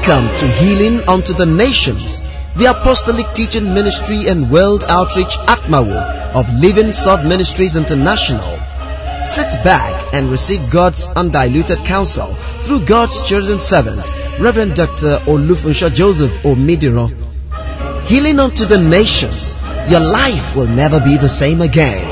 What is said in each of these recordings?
Welcome to Healing Unto the Nations, the Apostolic Teaching Ministry and World Outreach Atmawo of Living Sword Ministries International. Sit back and receive God's undiluted counsel through God's chosen servant, Reverend Dr. Olufunsho Joseph Omidiro. Healing Unto the Nations, your life will never be the same again.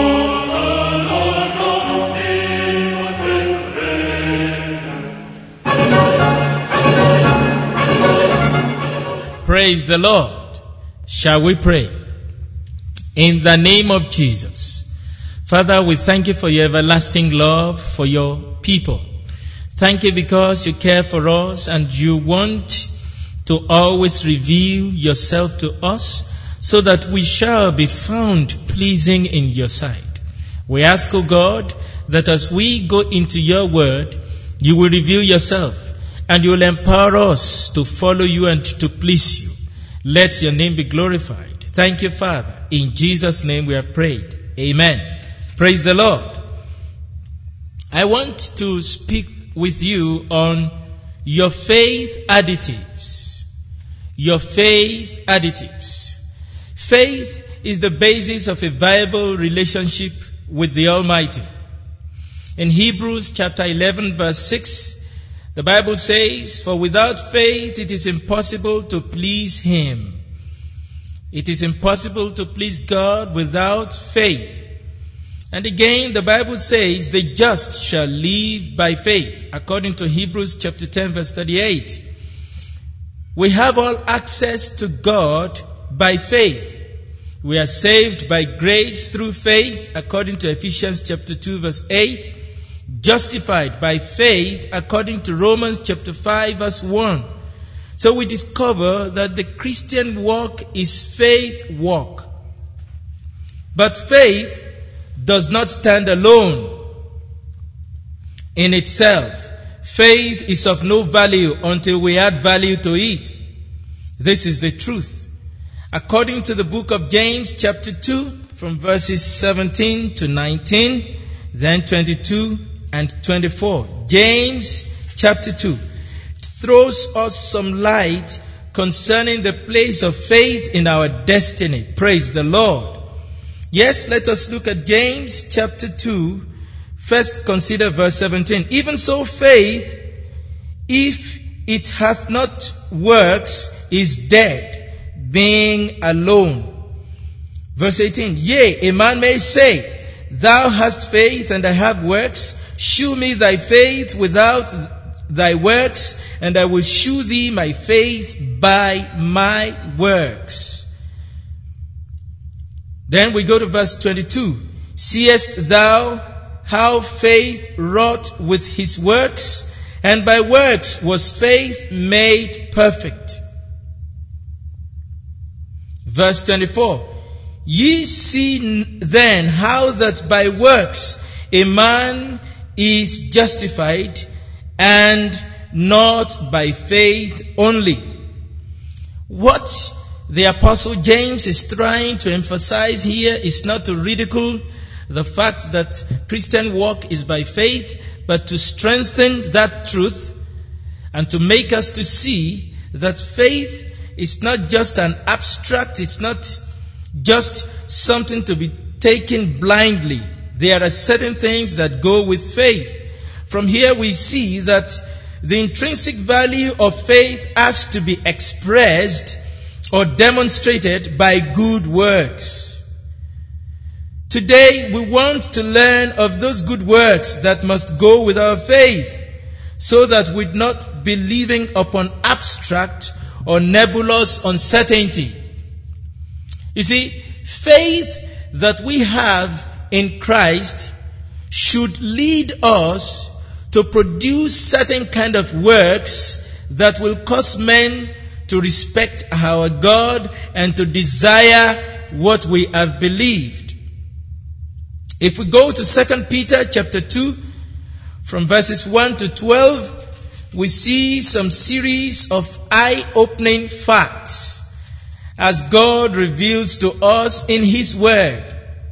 Praise the Lord. Shall we pray? In the name of Jesus. Father, we thank you for your everlasting love for your people. Thank you because you care for us and you want to always reveal yourself to us so that we shall be found pleasing in your sight. We ask, O God, that as we go into your word, you will reveal yourself and you will empower us to follow you and to please you. Let your name be glorified. Thank you, Father. In Jesus' name we have prayed. Amen. Praise the Lord. I want to speak with you on your faith additives. Your faith additives. Faith is the basis of a viable relationship with the Almighty. In Hebrews chapter 11 verse 6, the Bible says, "For without faith it is impossible to please Him." It is impossible to please God without faith. And again, the Bible says, "The just shall live by faith," according to Hebrews chapter 10 verse 38. We have all access to God by faith. We are saved by grace through faith, according to Ephesians chapter 2 verse 8. Justified by faith according to Romans chapter 5 verse 1. So we discover that the Christian walk is faith walk. But faith does not stand alone in itself. Faith is of no value until we add value to it. This is the truth. According to the book of James chapter 2 from verses 17 to 19, then 22 and 24. James chapter 2 throws us some light concerning the place of faith in our destiny. Praise the Lord. Yes, let us look at James chapter 2. First consider verse 17. "Even so faith, if it hath not works, is dead, being alone." Verse 18. "Yea, a man may say, Thou hast faith and I have works. Shew me thy faith without thy works, and I will shew thee my faith by my works." Then we go to verse 22. "Seest thou how faith wrought with his works? And by works was faith made perfect." Verse 24. "Ye see then how that by works a man is justified, and not by faith only." What the Apostle James is trying to emphasize here is not to ridicule the fact that Christian walk is by faith, but to strengthen that truth and to make us to see that faith is not just an abstract, it's not just something to be taken blindly. There are certain things that go with faith. From here we see that the intrinsic value of faith has to be expressed or demonstrated by good works. Today we want to learn of those good works that must go with our faith, so that we'd not be living upon abstract or nebulous uncertainty. You see, faith that we have in Christ should lead us to produce certain kind of works that will cause men to respect our God and to desire what we have believed. If we go to 2 Peter chapter 2, from verses 1 to 12, we see some series of eye-opening facts as God reveals to us in His Word.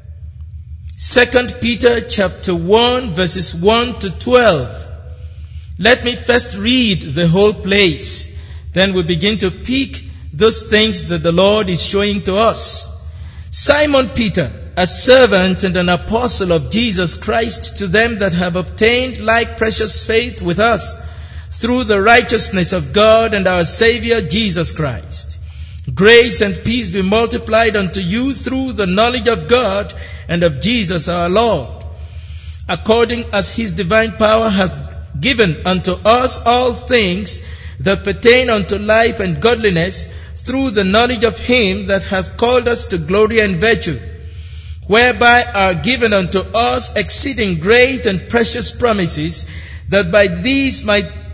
2 Peter chapter 1 verses 1 to 12. Let me first read the whole place. Then we begin to pick those things that the Lord is showing to us. Simon Peter, a servant and an apostle of Jesus Christ, to them that have obtained like precious faith with us through the righteousness of God and our Savior Jesus Christ. Grace and peace be multiplied unto you through the knowledge of God and of Jesus our Lord, according as his divine power hath given unto us all things that pertain unto life and godliness, through the knowledge of him that hath called us to glory and virtue, whereby are given unto us exceeding great and precious promises, that by these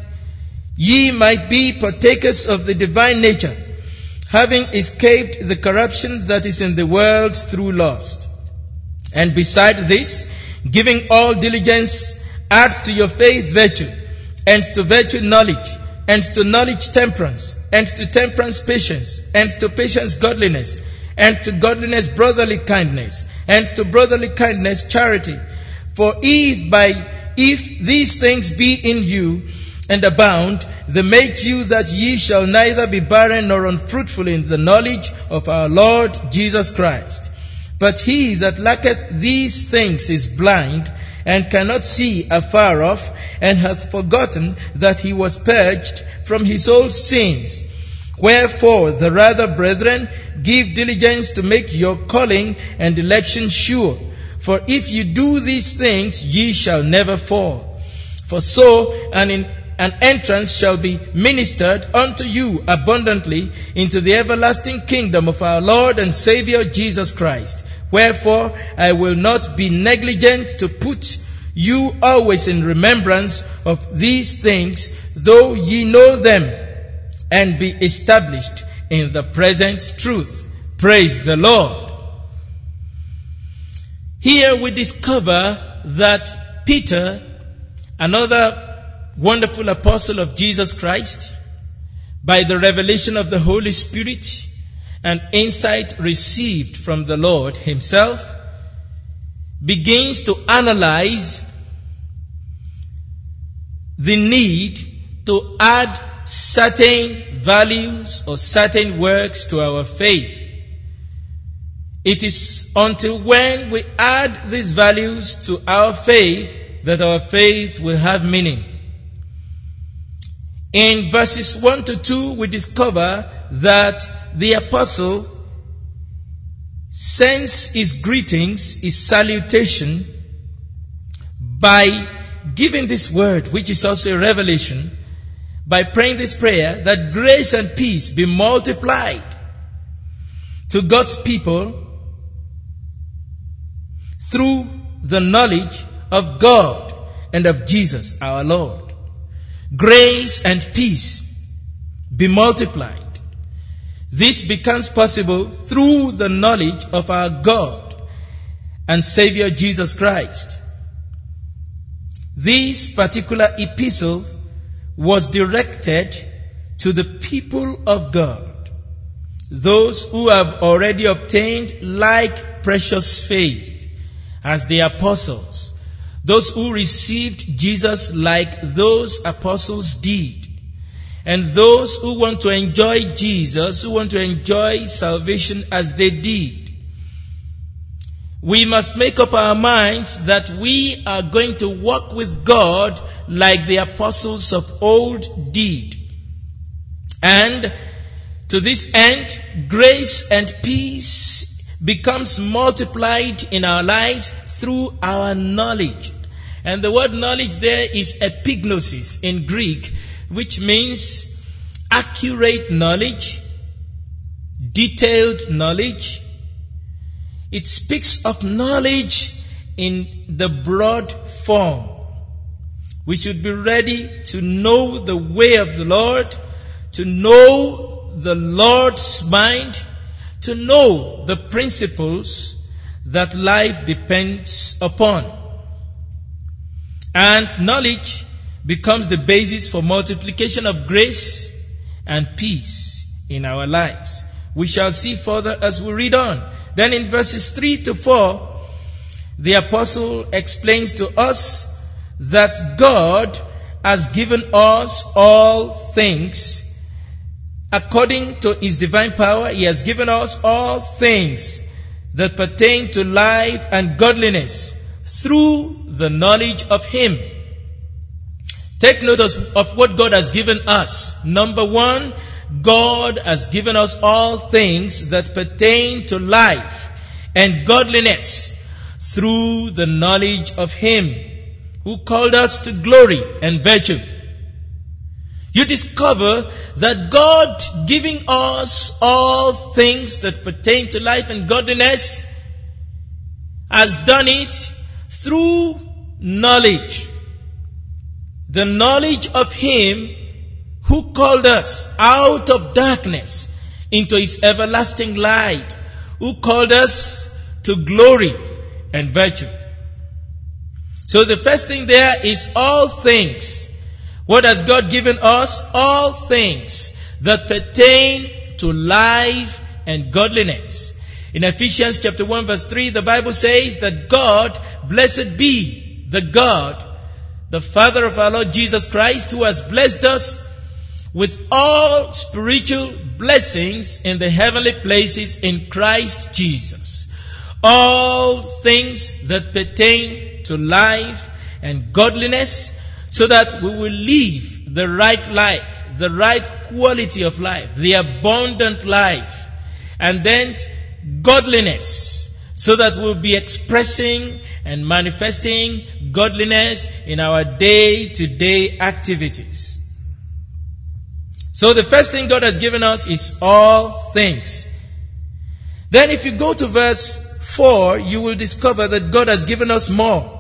ye might be partakers of the divine nature, having escaped the corruption that is in the world through lust. And beside this, giving all diligence, add to your faith virtue, and to virtue knowledge, and to knowledge temperance, and to temperance patience, and to patience godliness, and to godliness brotherly kindness, and to brotherly kindness charity. For if these things be in you and abound, they make you that ye shall neither be barren nor unfruitful in the knowledge of our Lord Jesus Christ. But he that lacketh these things is blind, and cannot see afar off, and hath forgotten that he was purged from his old sins. Wherefore, the rather, brethren, give diligence to make your calling and election sure. For if you do these things, ye shall never fall. For so an entrance shall be ministered unto you abundantly into the everlasting kingdom of our Lord and Savior Jesus Christ. Wherefore, I will not be negligent to put you always in remembrance of these things, though ye know them, and be established in the present truth. Praise the Lord. Here we discover that Peter, another wonderful apostle of Jesus Christ, by the revelation of the Holy Spirit and insight received from the Lord himself, begins to analyze the need to add certain values or certain works to our faith. It is until when we add these values to our faith that our faith will have meaning. In verses 1 to 2, we discover that the apostle sends his greetings, his salutation, by giving this word, which is also a revelation, by praying this prayer, that grace and peace be multiplied to God's people through the knowledge of God and of Jesus our Lord. Grace and peace be multiplied. This becomes possible through the knowledge of our God and Savior Jesus Christ. This particular epistle was directed to the people of God, those who have already obtained like precious faith as the apostles, those who received Jesus like those apostles did, and those who want to enjoy Jesus, who want to enjoy salvation as they did. We must make up our minds that we are going to walk with God like the apostles of old did. And to this end, grace and peace becomes multiplied in our lives through our knowledge. And the word knowledge there is epignosis in Greek, which means accurate knowledge, detailed knowledge. It speaks of knowledge in the broad form. We should be ready to know the way of the Lord, to know the Lord's mind, to know the principles that life depends upon. And knowledge becomes the basis for multiplication of grace and peace in our lives. We shall see further as we read on. Then in verses 3 to 4, the apostle explains to us that God has given us all things according to his divine power, he has given us all things that pertain to life and godliness through the knowledge of him. Take notice of what God has given us. Number one, God has given us all things that pertain to life and godliness through the knowledge of him who called us to glory and virtue. You discover that God giving us all things that pertain to life and godliness has done it through knowledge. The knowledge of him who called us out of darkness into his everlasting light, who called us to glory and virtue. So the first thing there is all things. What has God given us? All things that pertain to life and godliness. In Ephesians chapter 1 verse 3, the Bible says that God, blessed be the God, the Father of our Lord Jesus Christ, who has blessed us with all spiritual blessings in the heavenly places in Christ Jesus. All things that pertain to life and godliness, so that we will live the right life, the right quality of life, the abundant life, and then godliness, so that we'll be expressing and manifesting godliness in our day-to-day activities. So the first thing God has given us is all things. Then if you go to verse 4, you will discover that God has given us more.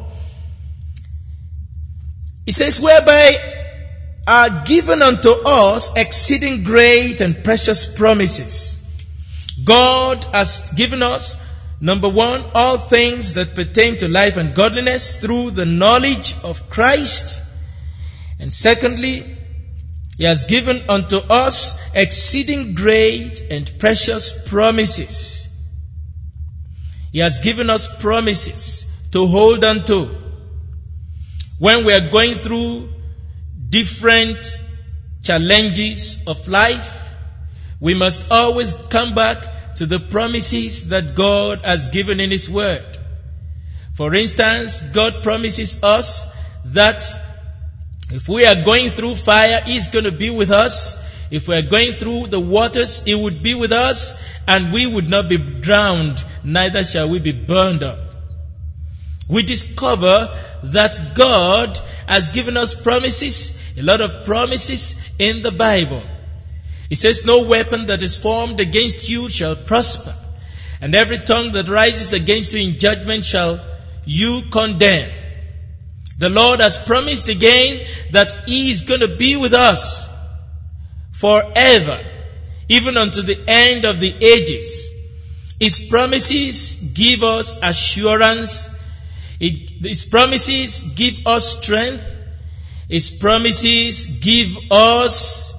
He says, whereby are given unto us exceeding great and precious promises. God has given us, number one, all things that pertain to life and godliness through the knowledge of Christ. And secondly, he has given unto us exceeding great and precious promises. He has given us promises to hold on to. When we are going through different challenges of life, we must always come back to the promises that God has given in his word. For instance, God promises us that if we are going through fire, he's going to be with us. If we are going through the waters, he would be with us, and we would not be drowned, neither shall we be burned up. We discover that God has given us promises, a lot of promises in the Bible. He says, no weapon that is formed against you shall prosper, and every tongue that rises against you in judgment shall you condemn. The Lord has promised again that he is going to be with us forever, even unto the end of the ages. His promises give us assurance. His promises give us strength. His promises give us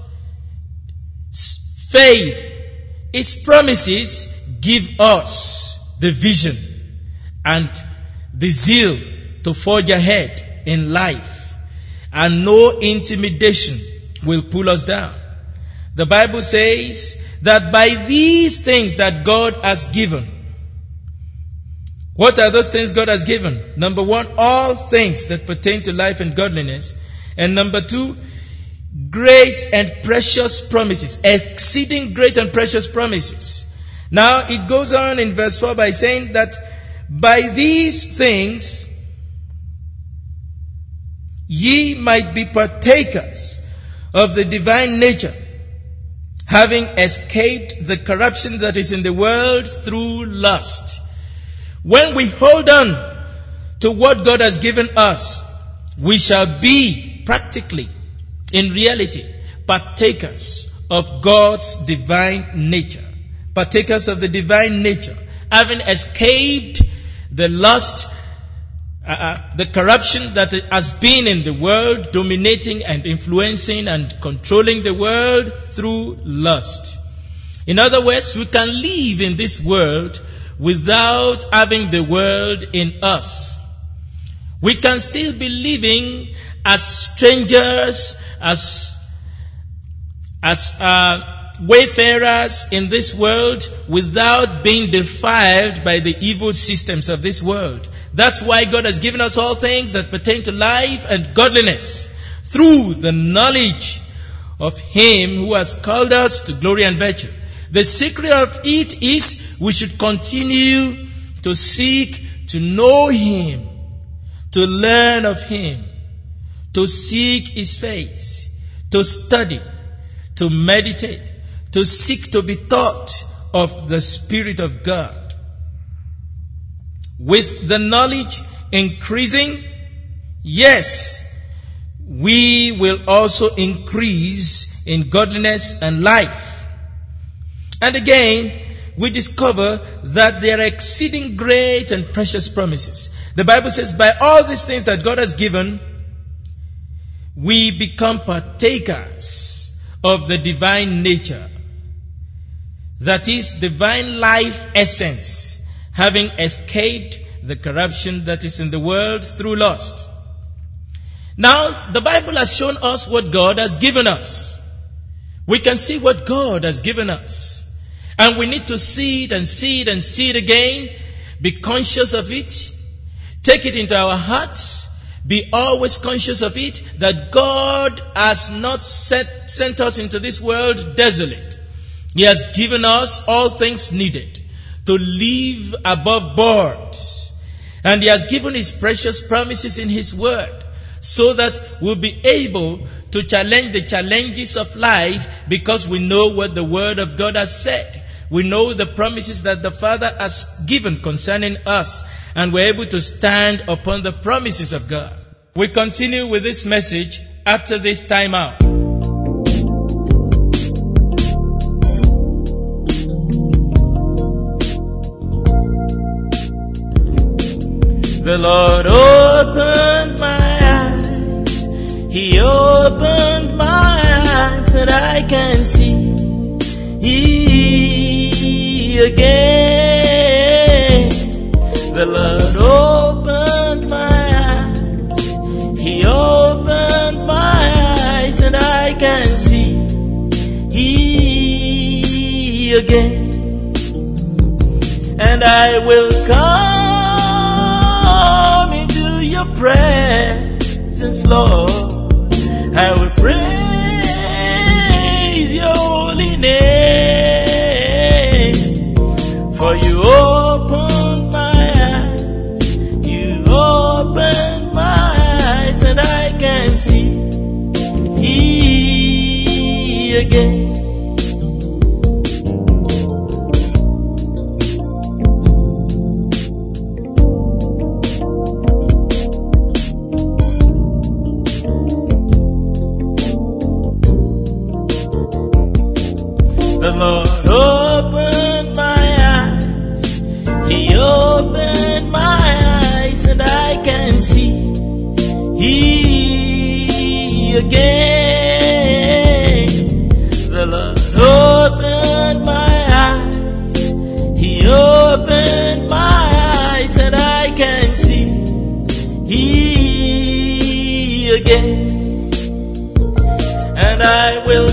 faith. His promises give us the vision and the zeal to forge ahead in life. And no intimidation will pull us down. The Bible says that by these things that God has given. What are those things God has given? Number one, all things that pertain to life and godliness. And number two, great and precious promises. Exceeding great and precious promises. Now it goes on in verse 4 by saying that by these things ye might be partakers of the divine nature, having escaped the corruption that is in the world through lust. When we hold on to what God has given us, we shall be practically, in reality, partakers of God's divine nature. Partakers of the divine nature, having escaped the lust, the corruption that has been in the world, dominating and influencing and controlling the world through lust. In other words, we can live in this world without having the world in us. We can still be living as strangers, as wayfarers in this world without being defiled by the evil systems of this world. That's why God has given us all things that pertain to life and godliness through the knowledge of Him who has called us to glory and virtue. The secret of it is we should continue to seek to know Him, to learn of Him, to seek His face, to study, to meditate, to seek to be taught of the Spirit of God. With the knowledge increasing, yes, we will also increase in godliness and life. And again, we discover that there are exceeding great and precious promises. The Bible says, by all these things that God has given, we become partakers of the divine nature. That is, divine life essence, having escaped the corruption that is in the world through lust. Now, the Bible has shown us what God has given us. We can see what God has given us. And we need to see it and see it and see it again. Be conscious of it. Take it into our hearts. Be always conscious of it, that God has not sent us into this world desolate. He has given us all things needed to live above board. And He has given His precious promises in His word, so that we'll be able to challenge the challenges of life, because we know what the Word of God has said. We know the promises that the Father has given concerning us, and we're able to stand upon the promises of God. We continue with this message after this time out. The Lord opened my eyes. He opened my eyes that I can see again. The Lord opened my eyes. He opened my eyes and I can see again. And I will come into your presence, Lord. I will praise your holy name. For you opened my eyes. You opened my eyes and I can see again. The Lord opened my eyes. He opened my eyes and I can see again. The Lord opened my eyes. He opened my eyes and I can see again. And I will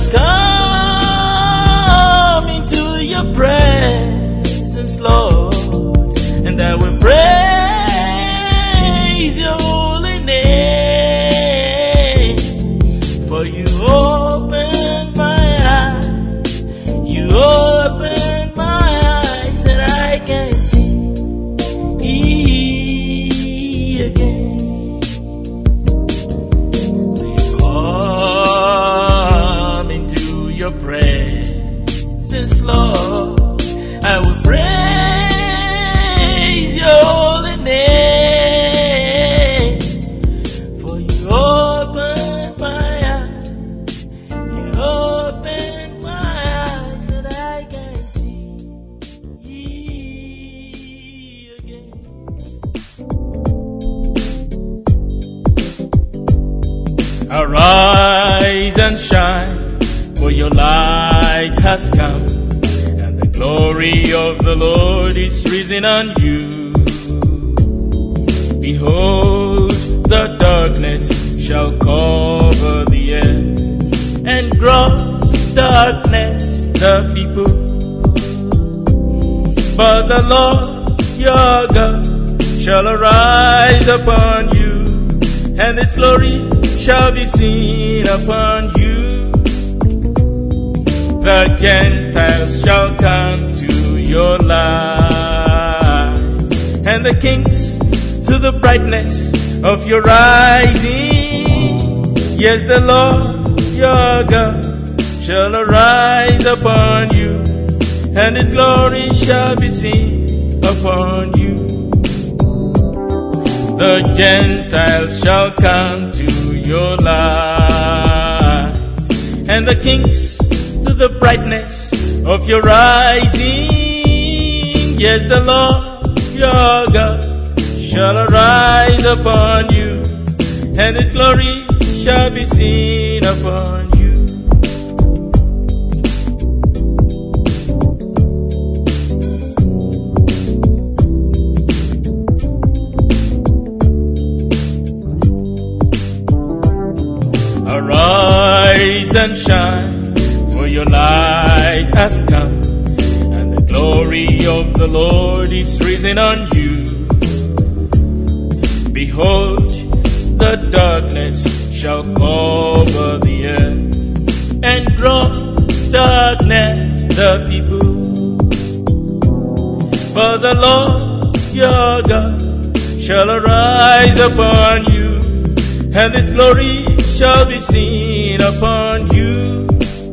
come into your presence, Lord, and I will praise your holy name. For you opened my eyes. You opened my eyes and I can see again. Come into your presence, Lord. I will praise your holy name. For you opened my eyes. You opened my eyes and I can see again. Arise and shine, for your light has come, and the glory of the Lord is risen on you. Behold, the darkness shall cover the earth, and gross darkness the people. But the Lord your God shall arise upon you, and His glory shall be seen upon you. The Gentiles shall come to your light, and the kings to the brightness of your rising. Yes, the Lord your God shall arise upon you, and His glory shall be seen upon you. The Gentiles shall come to your light, and the kings to the brightness of your rising. Yes, the Lord your God shall arise upon you, and His glory shall be seen upon you. Arise and shine, for your light has come, and the glory of the Lord is risen on you. Behold, the darkness shall cover the earth, and gross darkness the people. But the Lord your God shall arise upon you, and His glory shall be seen upon you.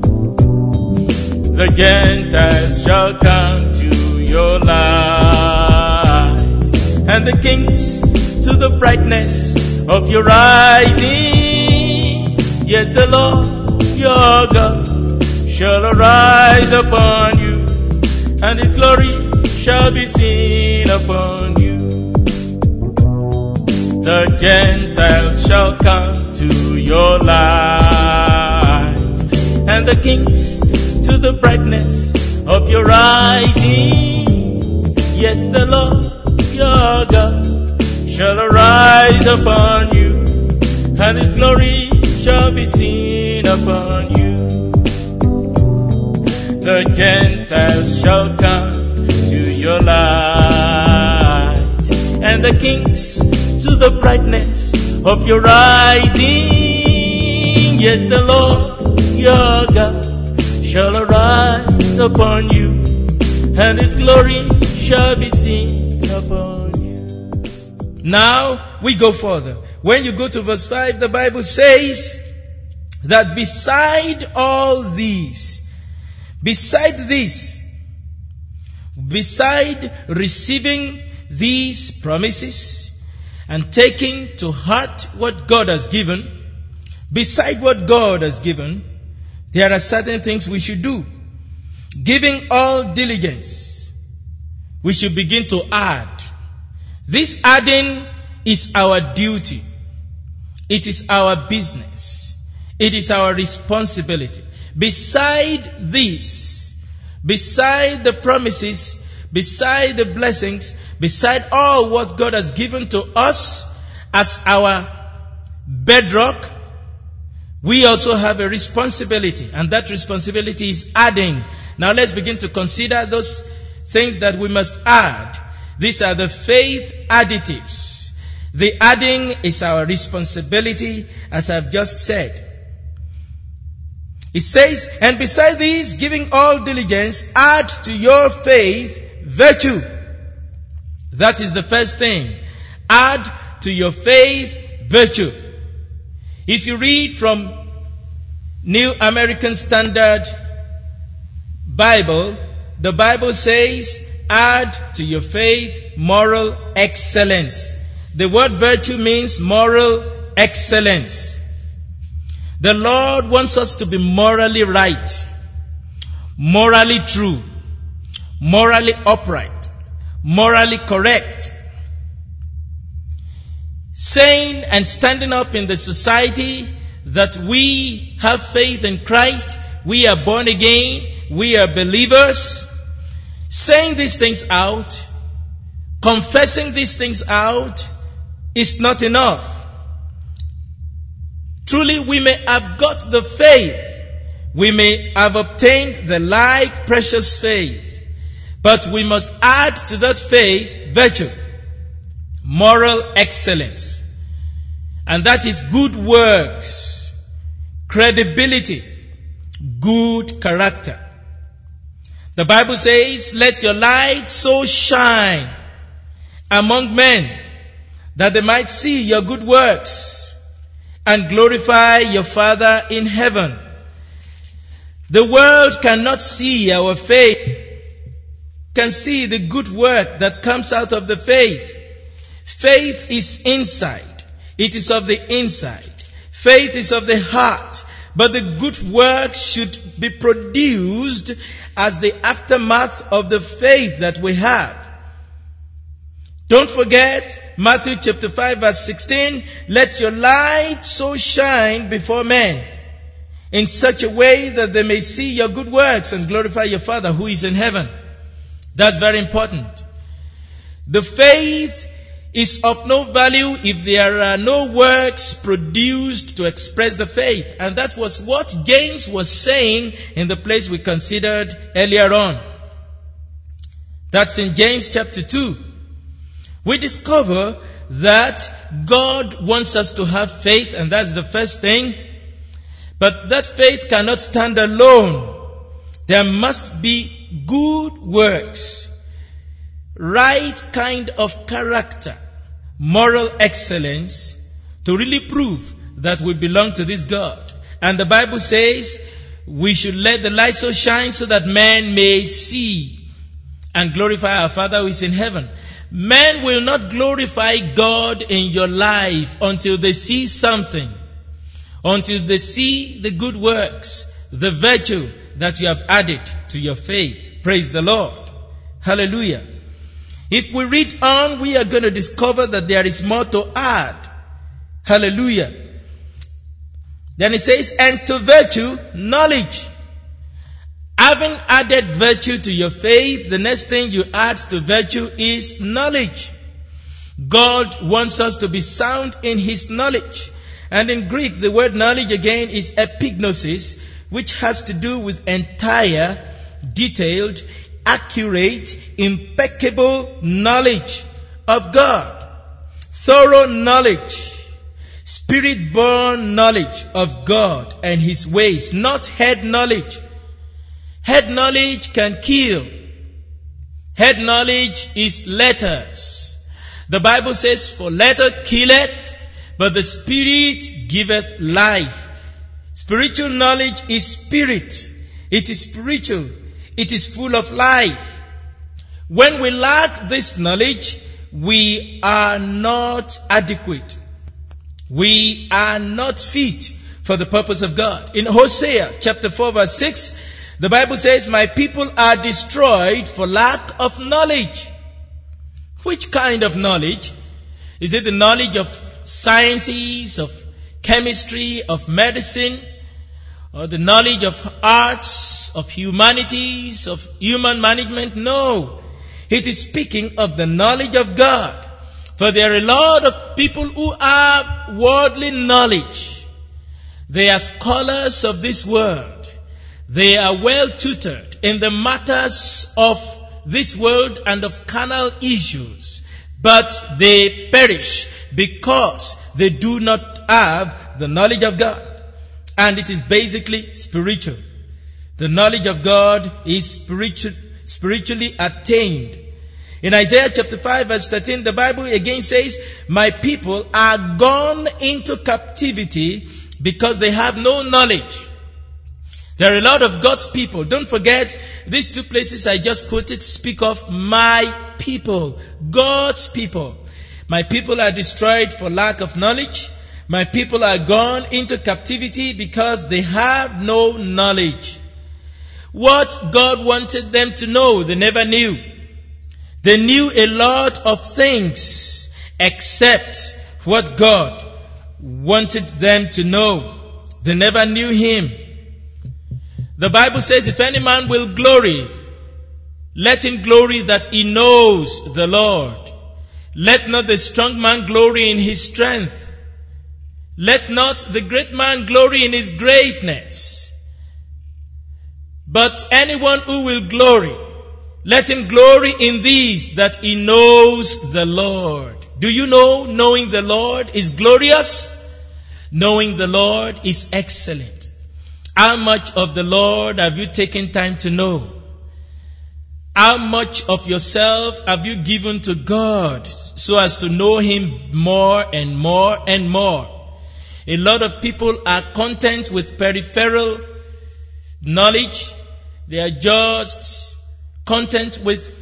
The Gentiles shall come to your light, and the kings to the brightness of your rising. Yes, the Lord your God shall arise upon you, and His glory shall be seen upon you. The Gentiles shall come to your light, and the kings to the brightness of your rising. Yes, the Lord your God shall arise upon you, and His glory shall be seen upon you. The Gentiles shall come to your light, and the kings to the brightness of your rising. Yes, the Lord your God shall arise upon you, and His glory shall be seen upon you. Now we go further. When you go to verse 5, the Bible says that beside receiving these promises and taking to heart what God has given, beside what God has given, there are certain things we should do. Giving all diligence, we should begin to add. This adding is our duty. It is our business. It is our responsibility. Beside this, beside the promises, beside the blessings, beside all what God has given to us as our bedrock, we also have a responsibility, and that responsibility is adding. Now let's begin to consider those things that we must add. These are the faith additives. The adding is our responsibility, as I've just said. It says, and beside these, giving all diligence, add to your faith virtue. That is the first thing. Add to your faith virtue. If you read from New American Standard Bible, the Bible says, add to your faith moral excellence. The word virtue means moral excellence. The Lord wants us to be morally right, morally true, morally upright, morally correct. Saying and standing up in the society that we have faith in Christ, we are born again, we are believers. Saying these things out, confessing these things out is not enough. Truly, we may have got the faith, we may have obtained the like precious faith, but we must add to that faith virtue, moral excellence, and that is good works, credibility, good character. The Bible says, let your light so shine among men that they might see your good works and glorify your Father in heaven. The world cannot see our faith. It can see the good work that comes out of the faith. Faith is inside. It is of the inside. Faith is of the heart. But the good work should be produced as the aftermath of the faith that we have. Don't forget Matthew chapter 5 verse 16. Let your light so shine before men in such a way that they may see your good works and glorify your Father who is in heaven. That's very important. The faith is of no value if there are no works produced to express the faith. And that was what James was saying in the place we considered earlier on. That's in James chapter 2. We discover that God wants us to have faith, and that's the first thing. But that faith cannot stand alone. There must be good works, right kind of character, moral excellence to really prove that we belong to this God. And the Bible says we should let the light so shine so that men may see and glorify our Father who is in heaven. Men will not glorify God in your life until they see something, until they see the good works, the virtue that you have added to your faith. Praise the Lord. Hallelujah. If we read on, we are going to discover that there is more to add. Hallelujah. Then it says, and to virtue, knowledge. Having added virtue to your faith, the next thing you add to virtue is knowledge. God wants us to be sound in His knowledge. And in Greek, the word knowledge again is epignosis, which has to do with entire, detailed, accurate, impeccable knowledge of God. Thorough knowledge, spirit-born knowledge of God and His ways, not head knowledge. Head knowledge can kill. Head knowledge is letters. The Bible says, for letter killeth, but the Spirit giveth life. Spiritual knowledge is spirit. It is spiritual. It is full of life. When we lack this knowledge, we are not adequate. We are not fit for the purpose of God. In Hosea chapter 4 verse 6, the Bible says, my people are destroyed for lack of knowledge. Which kind of knowledge? Is it the knowledge of sciences, of chemistry, of medicine, or the knowledge of arts, of humanities, of human management? No. It is speaking of the knowledge of God. For there are a lot of people who have worldly knowledge. They are scholars of this world. They are well tutored in the matters of this world and of carnal issues. But they perish because they do not have the knowledge of God. And it is basically spiritual. The knowledge of God is spiritually attained. In Isaiah chapter 5 verse 13, the Bible again says, my people are gone into captivity because they have no knowledge. There are a lot of God's people. Don't forget, these two places I just quoted speak of my people, God's people. My people are destroyed for lack of knowledge. My people are gone into captivity because they have no knowledge. What God wanted them to know, they never knew. They knew a lot of things except what God wanted them to know. They never knew Him. The Bible says, if any man will glory, let him glory that he knows the Lord. Let not the strong man glory in his strength. Let not the great man glory in his greatness. But anyone who will glory, let him glory in these, that he knows the Lord. Do you know knowing the Lord is glorious? Knowing the Lord is excellent. How much of the Lord have you taken time to know? How much of yourself have you given to God so as to know Him more and more and more? A lot of people are content with peripheral knowledge. They are just content with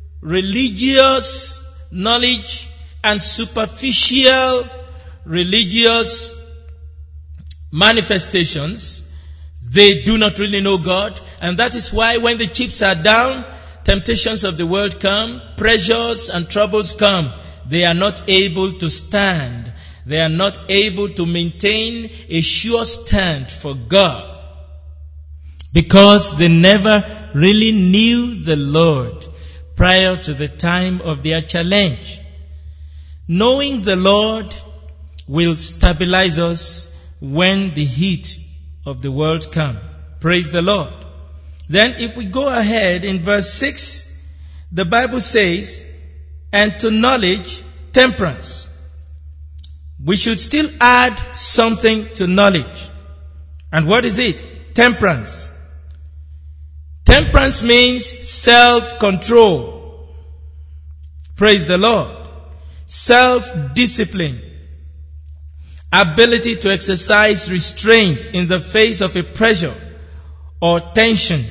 religious knowledge and superficial religious manifestations. They do not really know God, and that is why when the chips are down, temptations of the world come, pressures and troubles come. They are not able to stand. They are not able to maintain a sure stand for God, because they never really knew the Lord prior to the time of their challenge. Knowing the Lord will stabilize us when the heat of the world comes. Praise the Lord. Then if we go ahead in verse 6, the Bible says, and to knowledge, temperance. We should still add something to knowledge. And what is it? Temperance. Temperance means self-control. Praise the Lord. Self-discipline. Ability to exercise restraint in the face of a pressure or tension.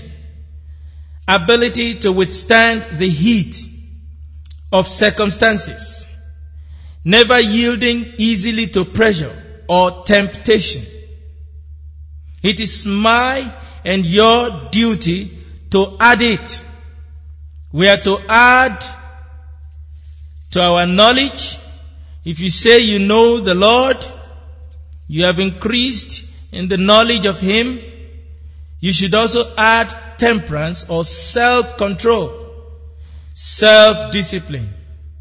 Ability to withstand the heat of circumstances. Never yielding easily to pressure or temptation. It is my and your duty to add it. We are to add to our knowledge. If you say you know the Lord, you have increased in the knowledge of Him, you should also add temperance or self-control, self-discipline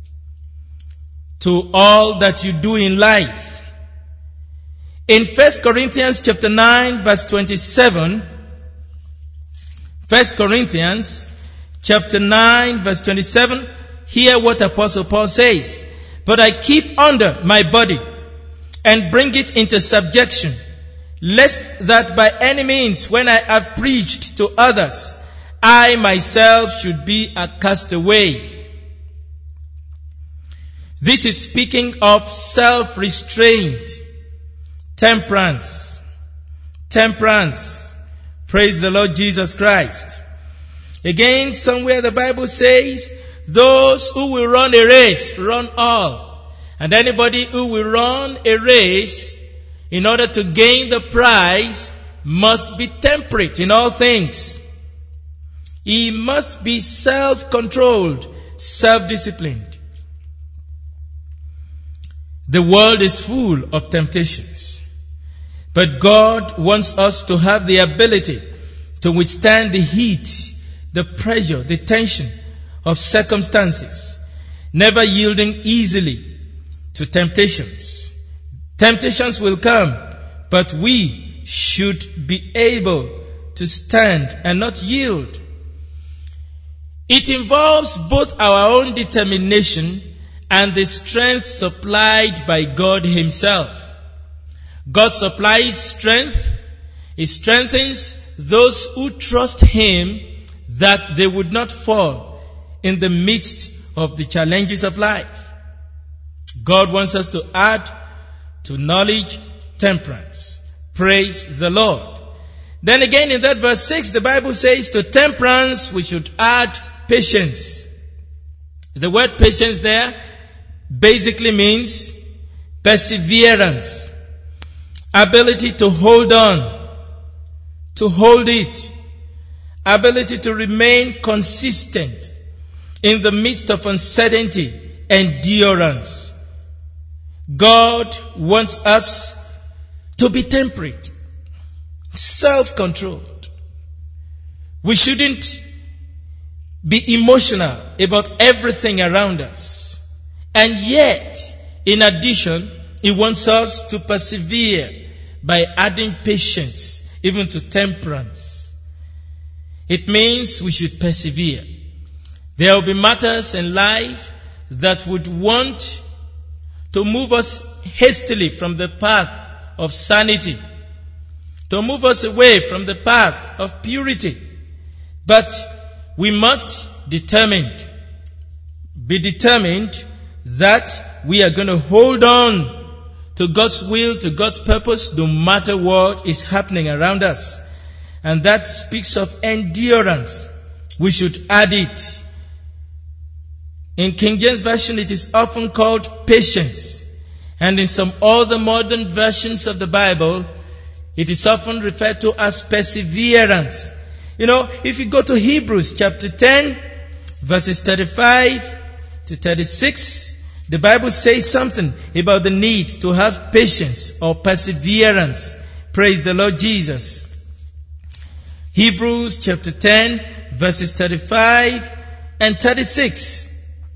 to all that you do in life. In 1 Corinthians chapter 9 verse 27, 1 Corinthians chapter 9 verse 27, hear what Apostle Paul says. But I keep under my body and bring it into subjection, lest that by any means, when I have preached to others, I myself should be a castaway. This is speaking of self-restraint, temperance. Temperance. Praise the Lord Jesus Christ. Again, somewhere the Bible says, those who will run a race, run all. And anybody who will run a race in order to gain the prize must be temperate in all things. He must be self-controlled, self-disciplined. The world is full of temptations, but God wants us to have the ability to withstand the heat, the pressure, the tension of circumstances, never yielding easily to temptations. Temptations will come, but we should be able to stand and not yield. It involves both our own determination and the strength supplied by God Himself. God supplies strength. He strengthens those who trust Him that they would not fall in the midst of the challenges of life. God wants us to add to knowledge temperance. Praise the Lord. Then again in that verse 6, the Bible says to temperance we should add patience. The word patience there basically means perseverance, ability to hold on, to hold it, ability to remain consistent in the midst of uncertainty, endurance. God wants us to be temperate, self-controlled. We shouldn't be emotional about everything around us. And yet, in addition, He wants us to persevere by adding patience, even to temperance. It means we should persevere. There will be matters in life that would want to move us hastily from the path of sanity, to move us away from the path of purity. But we must be determined that we are going to hold on to God's will, to God's purpose, no matter what is happening around us. And that speaks of endurance. We should add it. In King James Version, it is often called patience. And in some other modern versions of the Bible, it is often referred to as perseverance. If you go to Hebrews chapter 10, verses 35 to 36, the Bible says something about the need to have patience or perseverance. Praise the Lord Jesus. Hebrews chapter 10, verses 35 and 36.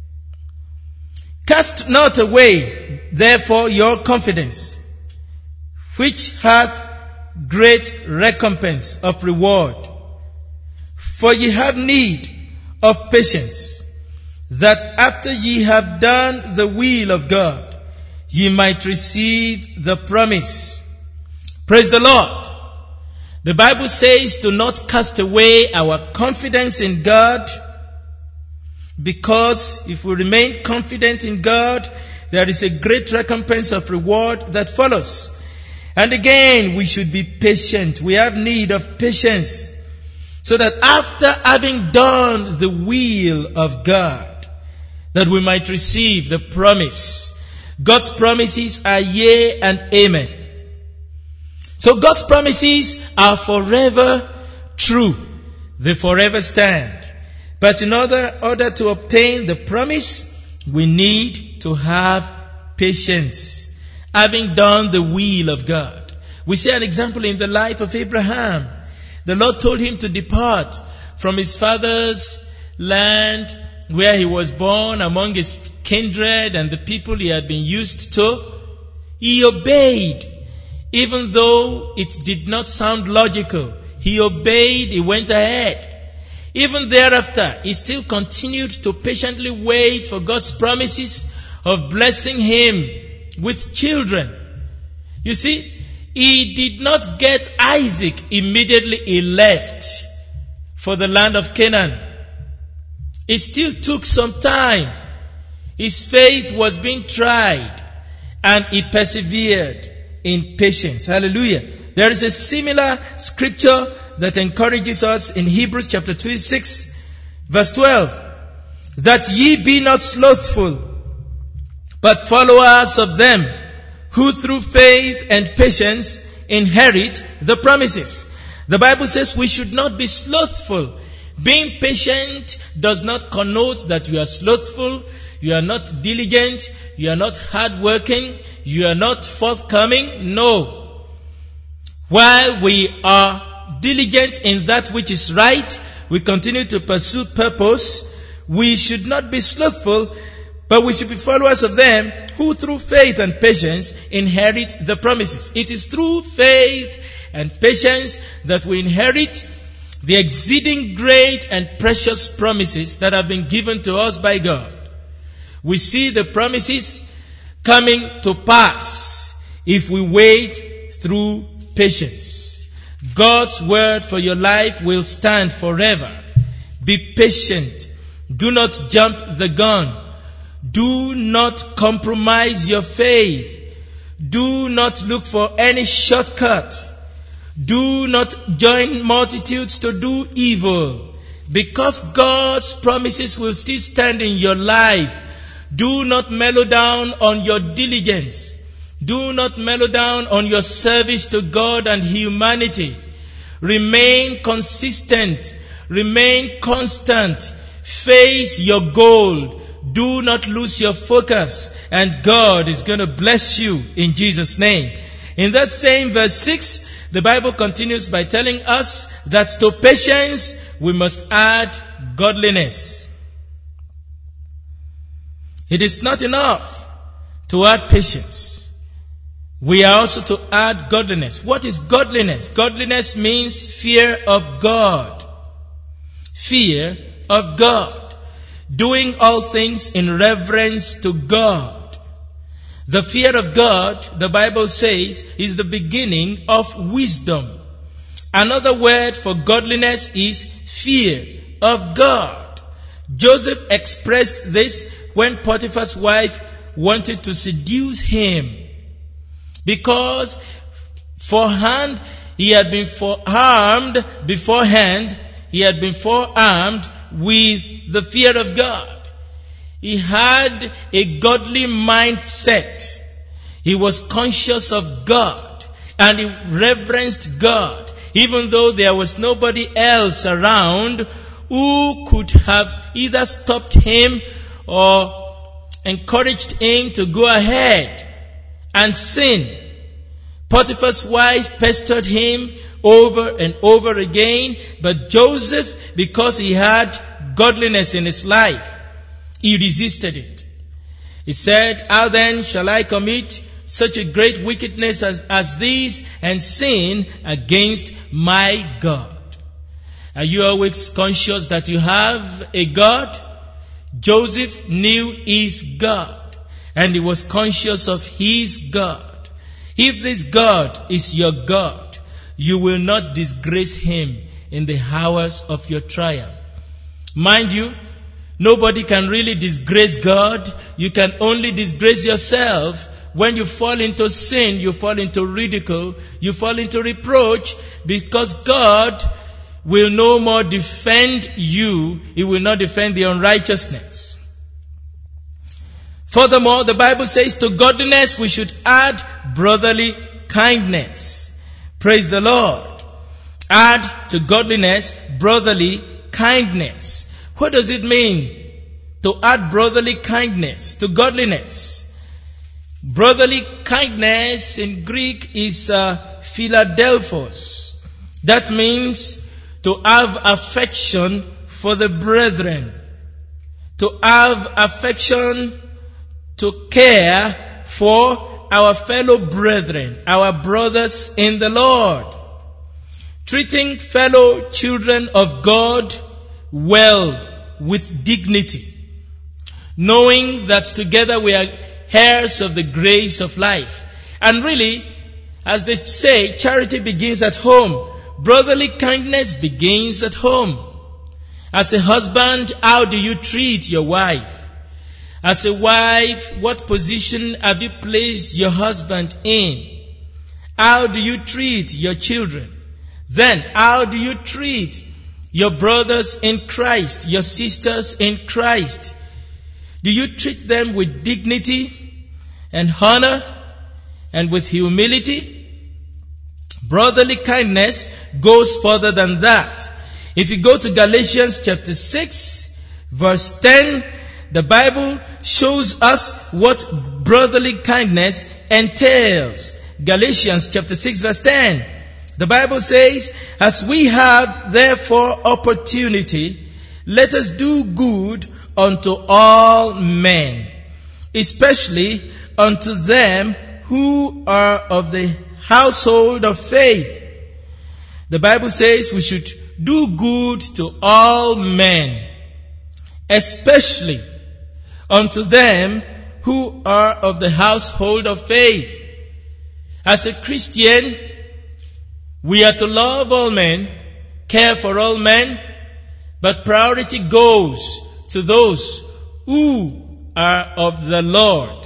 Cast not away, therefore, your confidence, which hath great recompense of reward. For ye have need of patience, that after ye have done the will of God, ye might receive the promise. Praise the Lord. The Bible says to not cast away our confidence in God, because if we remain confident in God, there is a great recompense of reward that follows. And again, we should be patient. We have need of patience, so that after having done the will of God, that we might receive the promise. God's promises are yea and amen. So God's promises are forever true. They forever stand. But in order to obtain the promise, we need to have patience, having done the will of God. We see an example in the life of Abraham. The Lord told him to depart from his father's land, where he was born, among his kindred and the people he had been used to. He obeyed, even though it did not sound logical. He obeyed, he went ahead. Even thereafter, he still continued to patiently wait for God's promises of blessing him with children. You see, he did not get Isaac immediately he left for the land of Canaan. It still took some time. His faith was being tried, and he persevered in patience. Hallelujah. There is a similar scripture that encourages us in Hebrews chapter 26, verse 12. That ye be not slothful, but followers of them who through faith and patience inherit the promises. The Bible says we should not be slothful. Being patient does not connote that you are slothful, you are not diligent, you are not hardworking, you are not forthcoming. No. While we are diligent in that which is right, we continue to pursue purpose, we should not be slothful, but we should be followers of them who through faith and patience inherit the promises. It is through faith and patience that we inherit the exceeding great and precious promises that have been given to us by God. We see the promises coming to pass if we wait through patience. God's word for your life will stand forever. Be patient. Do not jump the gun. Do not compromise your faith. Do not look for any shortcut. Do not join multitudes to do evil, because God's promises will still stand in your life. Do not mellow down on your diligence. Do not mellow down on your service to God and humanity. Remain consistent. Remain constant. Face your goal. Do not lose your focus, and God is going to bless you in Jesus' name. In that same verse 6, the Bible continues by telling us that to patience we must add godliness. It is not enough to add patience. We are also to add godliness. What is godliness? Godliness means fear of God. fear of God, doing all things in reverence to God. The fear of God, the Bible says, is the beginning of wisdom. Another word for godliness is fear of God. Joseph expressed this when Potiphar's wife wanted to seduce him, because he had been forearmed beforehand. He had been forearmed with the fear of God. He had a godly mindset. He was conscious of God and he reverenced God, even though there was nobody else around who could have either stopped him or encouraged him to go ahead and sin. Potiphar's wife pestered him over and over again, but Joseph, because he had godliness in his life, he resisted it. He said, "How then shall I commit such a great wickedness as this and sin against my God?" Are you always conscious that you have a God? Joseph knew his God, and he was conscious of his God. If this God is your God, you will not disgrace him in the hours of your trial. Mind you, nobody can really disgrace God. You can only disgrace yourself. When you fall into sin, you fall into ridicule, you fall into reproach, because God will no more defend you. He will not defend the unrighteousness. Furthermore, the Bible says to godliness we should add brotherly kindness. Praise the Lord. Add to godliness brotherly kindness. What does it mean to add brotherly kindness to godliness? Brotherly kindness in Greek is Philadelphos. That means to have affection for the brethren. To have affection, to care for our fellow brethren, our brothers in the Lord. Treating fellow children of God well, with dignity, knowing that together we are heirs of the grace of life. And really, as they say, charity begins at home. Brotherly kindness begins at home. As a husband, how do you treat your wife? As a wife, what position have you placed your husband in? How do you treat your children? Then, how do you treat your brothers in Christ, your sisters in Christ? Do you treat them with dignity and honor and with humility? Brotherly kindness goes further than that. If you go to Galatians chapter 6, verse 10, the Bible shows us what brotherly kindness entails. Galatians chapter 6, verse 10. The Bible says, "As we have therefore opportunity, let us do good unto all men, especially unto them who are of the household of faith." The Bible says we should do good to all men, especially unto them who are of the household of faith. As a Christian, we are to love all men, care for all men, but priority goes to those who are of the Lord.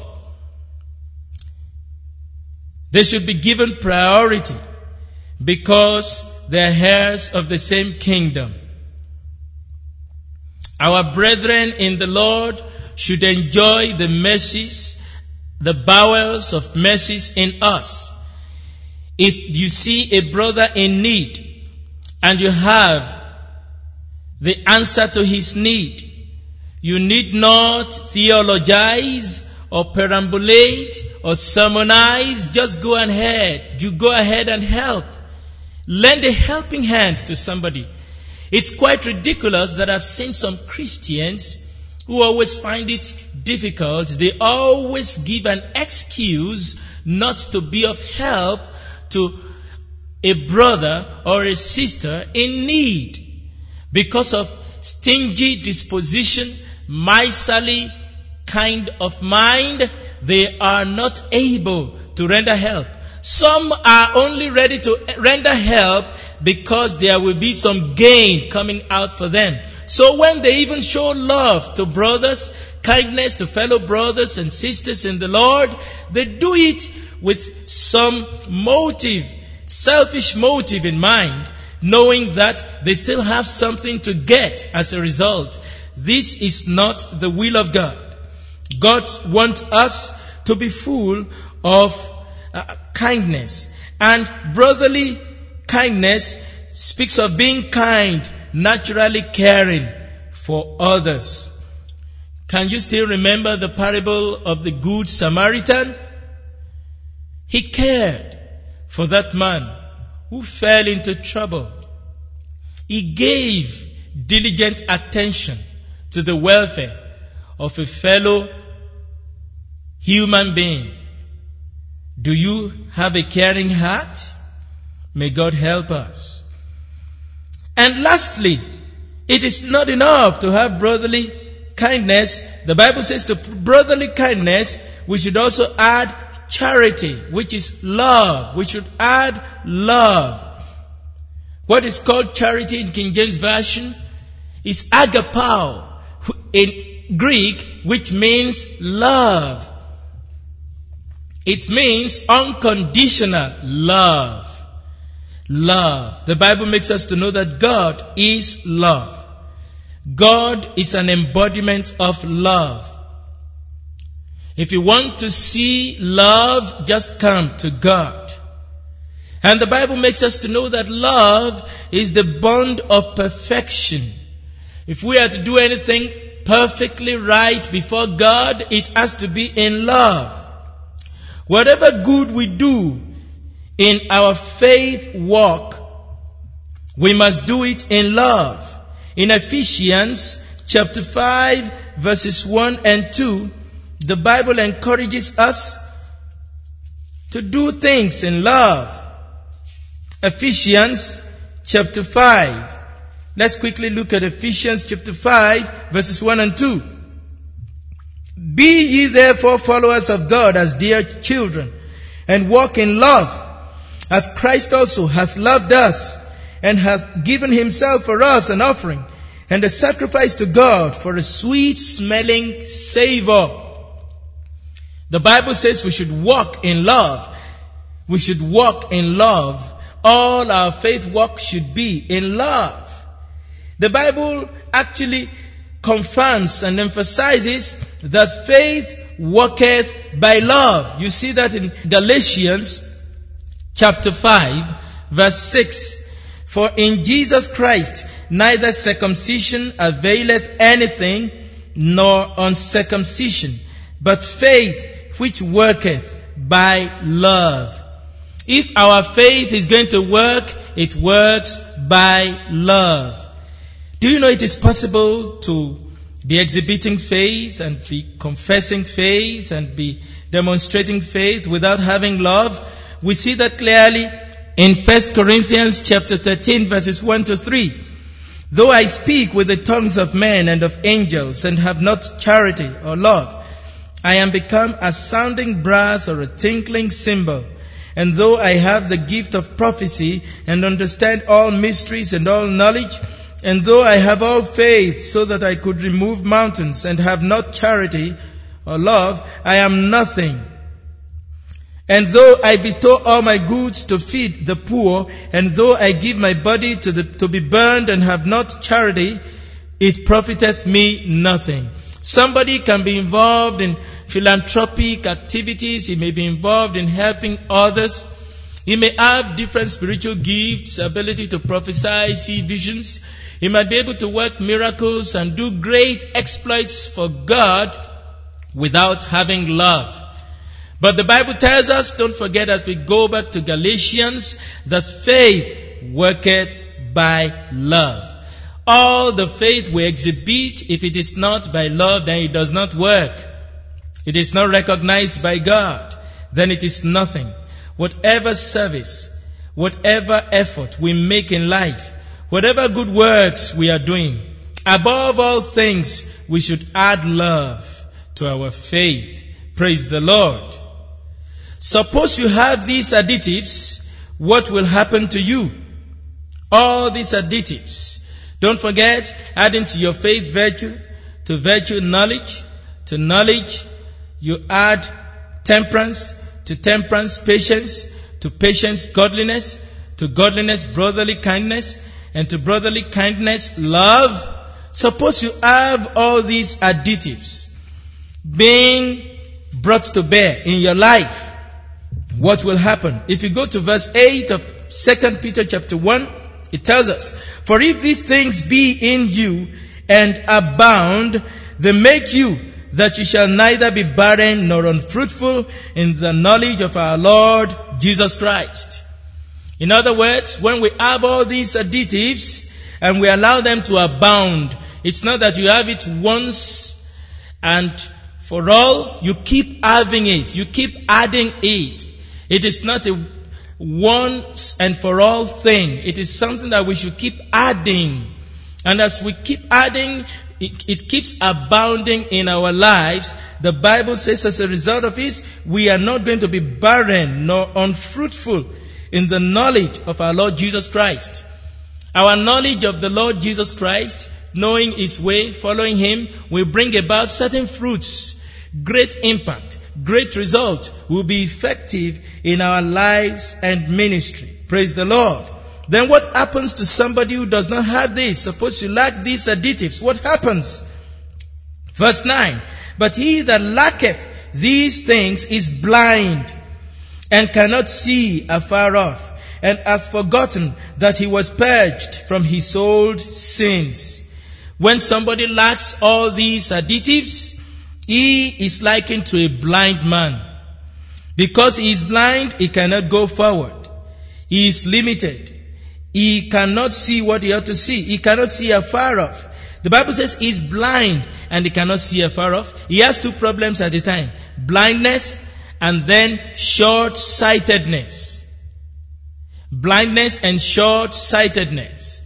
They should be given priority because they are heirs of the same kingdom. Our brethren in the Lord should enjoy the mercies, the bowels of mercies in us. If you see a brother in need and you have the answer to his need, you need not theologize or perambulate or sermonize. Just go ahead. You go ahead and help. Lend a helping hand to somebody. It's quite ridiculous that I've seen some Christians who always find it difficult. They always give an excuse not to be of help to a brother or a sister in need because of stingy disposition, miserly kind of mind, they are not able to render help. Some are only ready to render help because there will be some gain coming out for them. So when they even show love to brothers, kindness to fellow brothers and sisters in the Lord, they do it with some motive, selfish motive in mind, knowing that they still have something to get as a result. This is not the will of God. God wants us to be full of kindness. And brotherly kindness speaks of being kind, naturally caring for others. Can you still remember the parable of the Good Samaritan? He cared for that man who fell into trouble. He gave diligent attention to the welfare of a fellow human being. Do you have a caring heart? May God help us. And lastly, it is not enough to have brotherly kindness. The Bible says to brotherly kindness, we should also add charity, which is love. We should add love. What is called charity in King James Version is agapao in Greek, which means love. It means unconditional love. Love. The Bible makes us to know that God is love. God is an embodiment of love. If you want to see love, just come to God. And the Bible makes us to know that love is the bond of perfection. If we are to do anything perfectly right before God, it has to be in love. Whatever good we do in our faith walk, we must do it in love. In Ephesians chapter 5 verses 1 and 2, the Bible encourages us to do things in love. Ephesians chapter 5. Let's quickly look at Ephesians chapter 5 verses 1 and 2. Be ye therefore followers of God as dear children, and walk in love, as Christ also hath loved us, and hath given himself for us an offering, and a sacrifice to God for a sweet-smelling savor. The Bible says we should walk in love. We should walk in love. All our faith walk should be in love. The Bible actually confirms and emphasizes that faith worketh by love. You see that in Galatians chapter 5 verse 6. For in Jesus Christ neither circumcision availeth anything, nor uncircumcision, but faith which worketh by love. If our faith is going to work, it works by love. Do you know it is possible to be exhibiting faith and be confessing faith and be demonstrating faith without having love? We see that clearly in 1 Corinthians chapter 13 verses 1 to 3. Though I speak with the tongues of men and of angels and have not charity or love, I am become a sounding brass or a tinkling cymbal. And though I have the gift of prophecy and understand all mysteries and all knowledge, and though I have all faith so that I could remove mountains and have not charity or love, I am nothing. And though I bestow all my goods to feed the poor, and though I give my body to be burned and have not charity, it profiteth me nothing. Somebody can be involved in philanthropic activities. He may be involved in helping others. He may have different spiritual gifts, ability to prophesy, see visions. He might be able to work miracles and do great exploits for God without having love. But the Bible tells us, don't forget as we go back to Galatians, that faith worketh by love. All the faith we exhibit, if it is not by love, then it does not work. It is not recognized by God, then it is nothing. Whatever service, whatever effort we make in life, whatever good works we are doing, Above all things, we should add love to our faith. Praise the Lord. Suppose you have these additives, what will happen to you? All these additives. Don't forget, adding to your faith virtue, to virtue knowledge, to knowledge you add temperance, to temperance patience, to patience godliness, to godliness brotherly kindness, and to brotherly kindness love. Suppose you have all these additives being brought to bear in your life, what will happen? If you go to verse 8 of 2 Peter chapter 1, it tells us, for if these things be in you and abound, they make you that you shall neither be barren nor unfruitful in the knowledge of our Lord Jesus Christ. In other words, when we have all these additives and we allow them to abound, it's not that you have it once and for all, you keep having it, you keep adding it. It is not a once and for all thing. It is something that we should keep adding. And as we keep adding, it keeps abounding in our lives. The Bible says as a result of this, we are not going to be barren nor unfruitful in the knowledge of our Lord Jesus Christ. Our knowledge of the Lord Jesus Christ, knowing His way, following Him, will bring about certain fruits, great impact, great result, will be effective in our lives and ministry. Praise the Lord. Then what happens to somebody who does not have this? Suppose you lack these additives. What happens? Verse 9. But he that lacketh these things is blind and cannot see afar off, and hath forgotten that he was purged from his old sins. When somebody lacks all these additives, he is likened to a blind man. Because he is blind, he cannot go forward. He is limited. He cannot see what he ought to see. He cannot see afar off. The Bible says he's blind and he cannot see afar off. He has two problems at a time. Blindness and then short-sightedness. Blindness and short-sightedness.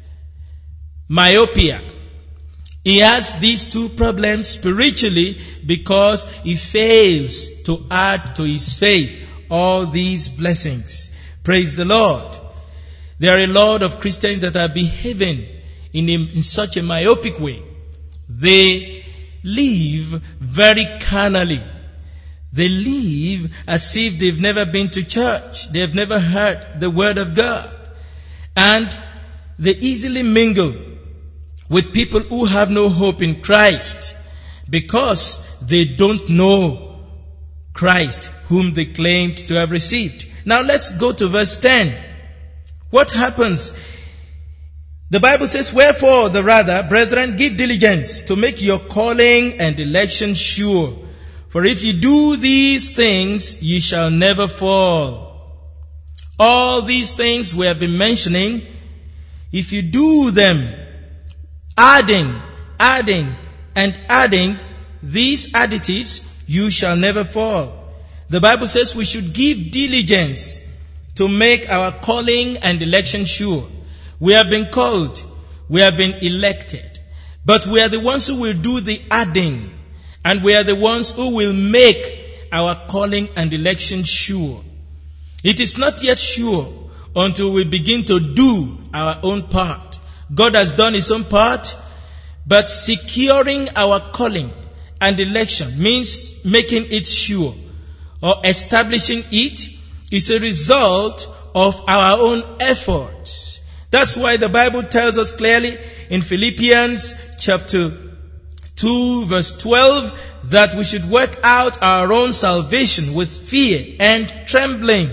Myopia. He has these two problems spiritually because he fails to add to his faith all these blessings. Praise the Lord. There are a lot of Christians that are behaving in such a myopic way. They live very carnally. They live as if they've never been to church. They've never heard the word of God. And they easily mingle with people who have no hope in Christ because they don't know Christ whom they claimed to have received. Now let's go to verse 10. What happens? The Bible says, wherefore the rather, brethren, give diligence to make your calling and election sure. For if you do these things, you shall never fall. All these things we have been mentioning, if you do them, adding, and adding these additives, you shall never fall. The Bible says we should give diligence to make our calling and election sure. We have been called, we have been elected, but we are the ones who will do the adding, and we are the ones who will make our calling and election sure. It is not yet sure until we begin to do our own part. God has done His own part, but securing our calling and election means making it sure or establishing it is a result of our own efforts. That's why the Bible tells us clearly in Philippians chapter 2 verse 12 that we should work out our own salvation with fear and trembling.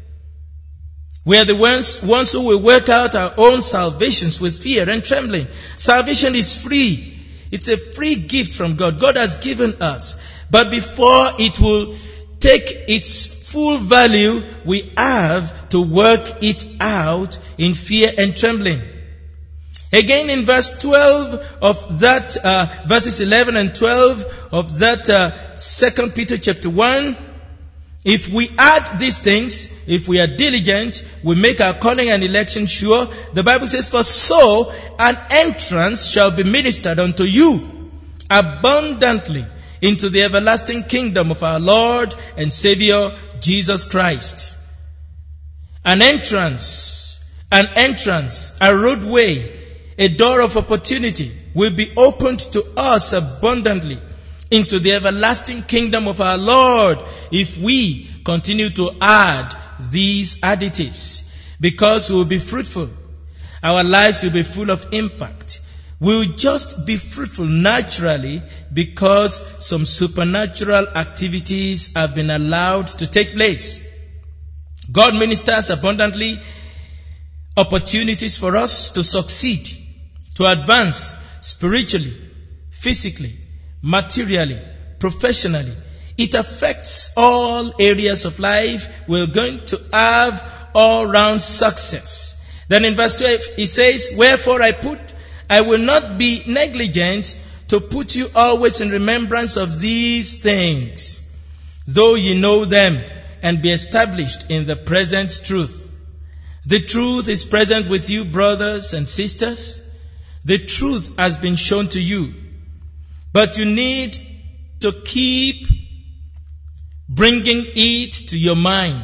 We are the ones who will work out our own salvations with fear and trembling. Salvation is free. It's a free gift from God. God has given us. But before it will take its full value, we have to work it out in fear and trembling. Again in verse 12 of that, verses 11 and 12 of that 2 Peter chapter 1, If we add these things, if we are diligent, we make our calling and election sure. The Bible says, for so an entrance shall be ministered unto you abundantly into the everlasting kingdom of our Lord and Savior Jesus Christ. An entrance, a roadway, a door of opportunity will be opened to us abundantly into the everlasting kingdom of our Lord if we continue to add these additives, because we will be fruitful. Our lives will be full of impact. We will just be fruitful naturally because some supernatural activities have been allowed to take place. God ministers abundantly opportunities for us to succeed, to advance spiritually, physically, materially, professionally. It affects all areas of life. We're going to have all-round success. Then in verse 12, he says, wherefore I will not be negligent to put you always in remembrance of these things, though ye know them, and be established in the present truth. The truth is present with you, brothers and sisters. The truth has been shown to you. But you need to keep bringing it to your mind.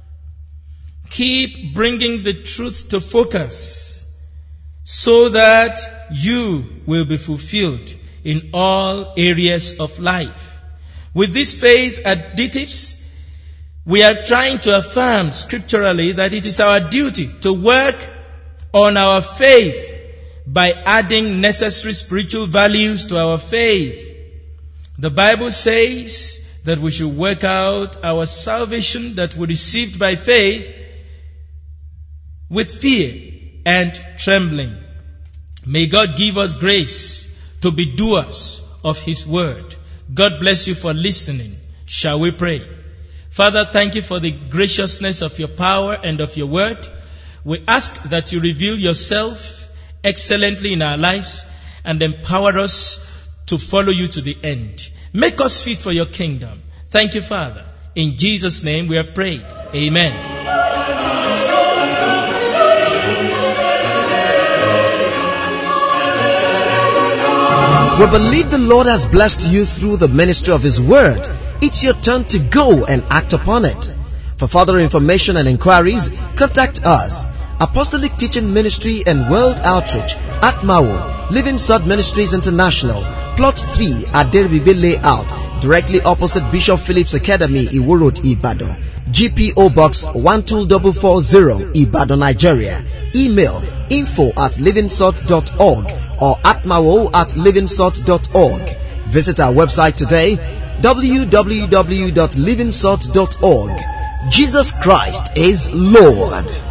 Keep bringing the truth to focus so that you will be fulfilled in all areas of life. With these faith additives, we are trying to affirm scripturally that it is our duty to work on our faith by adding necessary spiritual values to our faith. The Bible says that we should work out our salvation that we received by faith with fear and trembling. May God give us grace to be doers of His word. God bless you for listening. Shall we pray? Father, thank you for the graciousness of your power and of your word. We ask that you reveal yourself excellently in our lives and empower us to follow you to the end. Make us fit for your kingdom. Thank you, Father. In Jesus' name we have prayed. Amen. We believe the Lord has blessed you through the ministry of His word. It's your turn to go and act upon it. For further information and inquiries, contact us. Apostolic Teaching Ministry and World Outreach, Atmawo, Living Sword Ministries International, Plot 3, Aderbibe Layout, directly opposite Bishop Phillips Academy, Iwo Road, Ibadan. GPO Box 12440, Ibadan, Nigeria. Email info@livingsword.org or atmawo@livingsword.org. Visit our website today, www.livingsword.org. Jesus Christ is Lord.